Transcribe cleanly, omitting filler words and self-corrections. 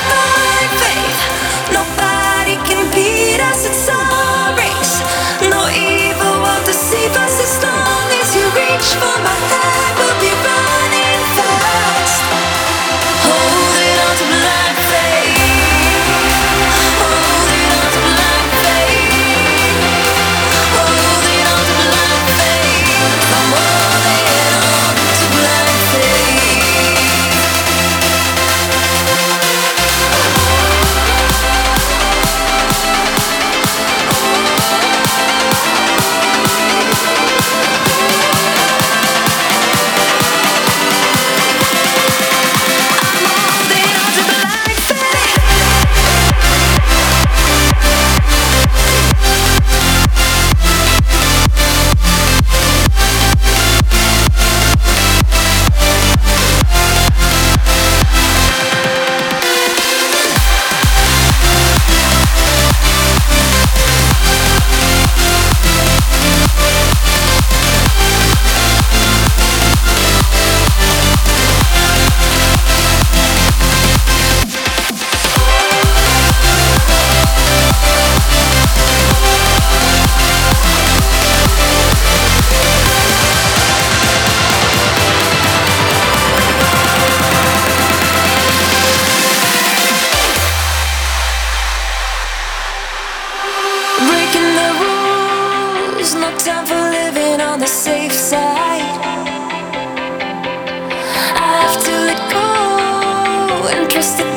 blind faith. Nobody can beat us, it's our race. No evil will deceive us as long as you reach for my hand. We'll be running fast, holding on to blind faith, holding on to blind faith, holding on to blind faith. I'm holding on to blind faith. Breaking the rules, no time for living on the safe side. I have to let go and trust that